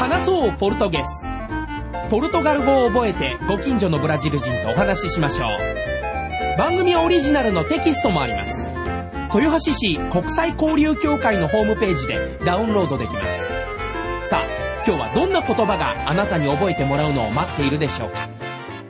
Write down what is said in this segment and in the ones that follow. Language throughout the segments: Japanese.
話そうポルトゲス。ポルトガル語を覚えてご近所のブラジル人とお話ししましょう。番組オリジナルのテキストもあります。豊橋市国際交流協会のホームページでダウンロードできます。さあ、今日はどんな言葉があなたに覚えてもらうのを待っているでしょうか。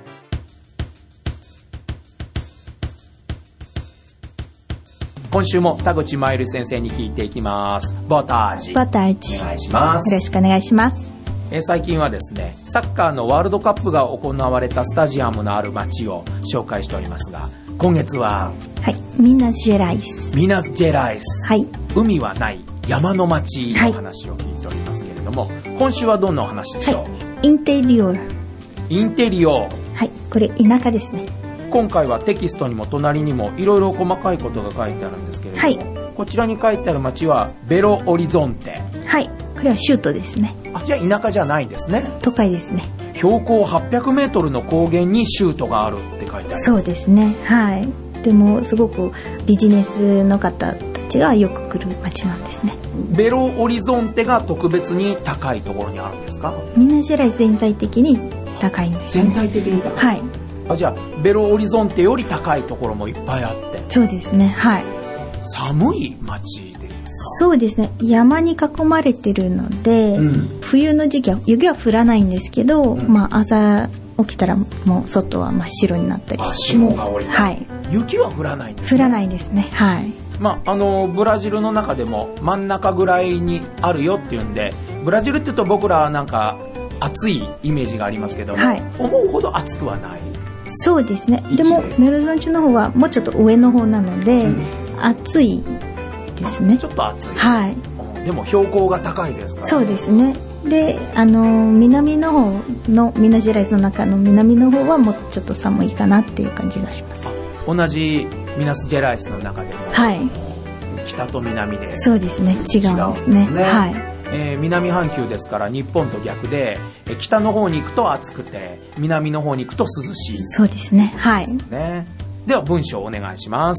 今週も田口真由里先生に聞いていきます。ボタージ。 ボタージ。 お願いします。 よろしくお願いします。 最近はですね、サッカーのワールドカップが行われたスタジアムのある街を紹介しておりますが、今月は、 はい、ミナスジェライス。 ミナスジェライス。 はい。 海はない山の街の話を聞いておりますけれども、今週はどんなお話でしょう。 はい、インテリオ。 インテリオ。 はい、これ田舎ですね。 今回はテキストにも隣にもいろいろ細かいことが書いてあるんですけれども、はい、こちらに書いてある町はベロオリゾンテ。 はい、これは州都ですね。 あ、じゃあ田舎じゃないんですね。 都会ですね。 標高800メートルの高原に州都があるって書いてあります。 そうですね。はい。でもすごくビジネスの方たちがよく来る町なんですね。 ベロオリゾンテが特別に高いところにあるんですか。 ミナスジェライス全体的に高いんですね。 全体的に高い。 はい。 あ、じゃあベロオリゾンテより高いところもいっぱいあって。 そうですね。はい。 寒い町ですか。 そうですね。山に囲まれてるので、冬の時期は雪は降らないんですけど、朝起きたらもう外は真っ白になったりして。 霜が降りた。 はい。 雪は降らないんですね。 降らないですね。はい。 ブラジルの中でも真ん中ぐらいにあるよっていうんで、ブラジルって言うと僕らはなんか暑いイメージがありますけども、はい、思うほど暑くはない。 そうですね。でもメルゾンチの方はもうちょっと上の方なので、暑いですね。 ちょっと暑い。 はい。 でも標高が高いですからね。 そうですね。で、南の方のミナスジェライスの中の南の方はもうちょっと寒いかなっていう感じがします。 同じミナスジェライスの中でも、 はい、 北と南でそうですね、違うんですね。はい。 南半球ですから日本と逆で、北の方に行くと暑くて南の方に行くと涼しい。 そうですね。はい。 では文章をお願いします。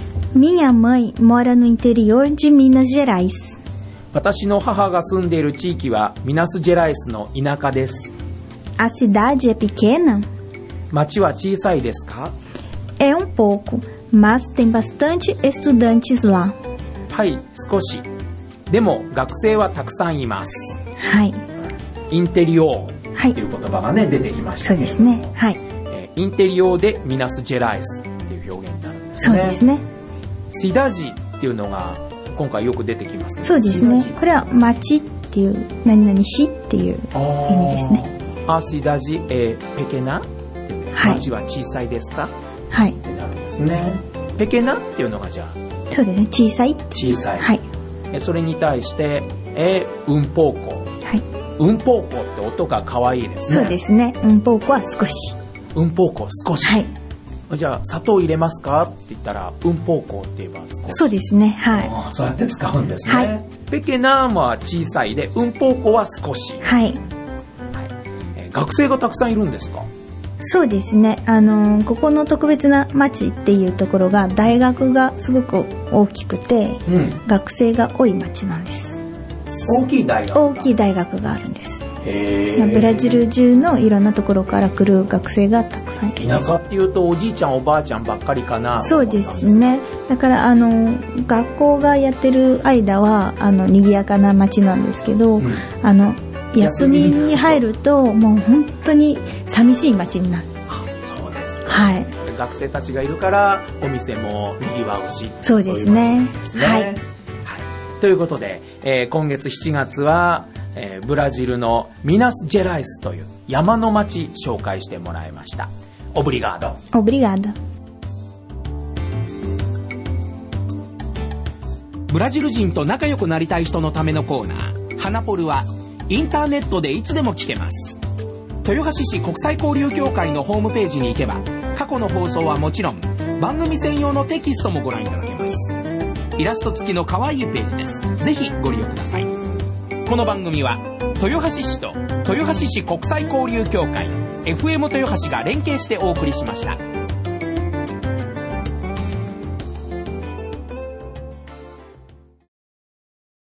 Minha mãe mora no interior de Minas Gerais。 私の母が住んでいる地域はミナスジェライスの田舎です。 A cidade é pequena？ 町は小さいですか？ É pouco, mas tem bastante estudantes lá。 はい、少し。でも学生はたくさんいます。 はい。 インテリオっていう言葉がね、出てきました、 そうですね。はい。 インテリオでミナスジェライスっていう表現になるんですね。 そうですね。 シダジっていうのが今回よく出てきますけど。 そうですね。これは町っていう何々市っていう意味ですね。 あ、シダジペケナ、はい、町は小さいですか？ はい。 ってなるんですね。ペケナっていうのがじゃあ。 そうですね。小さい。 小さい。 はい。 それに対してうんぽうこ。 はい。 うんぽうこって音が可愛いですね。 そうですね。うんぽうこは少し。 うんぽうこ少し。 はい。 じゃあ砂糖入れますかって言ったらうんぽうこって言えば少し。 そうですね。はい。 そうやって使うんですね。 はい。 ペケナーは小さいでうんぽうこは少し。 はい。はい。 学生がたくさんいるんですか？ そうですね。ここの特別な町っていうところが大学がすごく大きくて、学生が多い町なんです。 大きい大学？ 大きい大学があるんです。ブラジル中のいろんなところから来る学生がたくさんいるんです。 田舎っていうとおじいちゃんおばあちゃんばっかりかな。 そうですね。だから学校がやってる間は賑やかな町なんですけど、休みに入るともう本当に寂しい街になる。 そうです、ね。はい。学生たちがいるからお店も賑わうし。 そうですね。はい。 ということで、今月7月は、ブラジルのミナスジェライスという山の町紹介してもらいました。オブリガード。 オブリガード。 ブラジル人と仲良くなりたい人のためのコーナー、ハナポルはインターネットでいつでも聞けます。豊橋市国際交流協会のホームページに行けば、過去の放送はもちろん番組専用のテキストもご覧いただけます。イラスト付きの可愛いページです。ぜひご利用ください。この番組は豊橋市と豊橋市国際交流協会 FM 豊橋が連携してお送りしました。